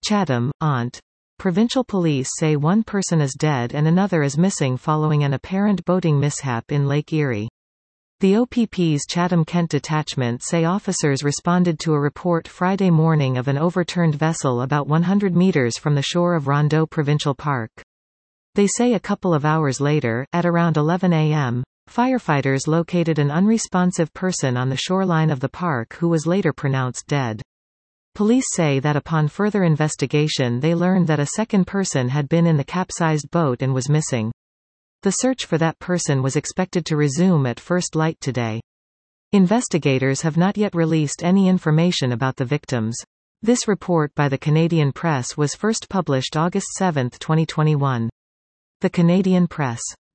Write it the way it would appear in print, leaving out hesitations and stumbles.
Chatham, Ont. Provincial police say one person is dead and another is missing following an apparent boating mishap in Lake Erie. The OPP's Chatham-Kent detachment say officers responded to a report Friday morning of an overturned vessel about 100 meters from the shore of Rondeau Provincial Park. They say a couple of hours later, at around 11 a.m., firefighters located an unresponsive person on the shoreline of the park who was later pronounced dead. Police say that upon further investigation they learned that a second person had been in the capsized boat and was missing. The search for that person was expected to resume at first light today. Investigators have not yet released any information about the victims. This report by the Canadian Press was first published August 7, 2021. The Canadian Press.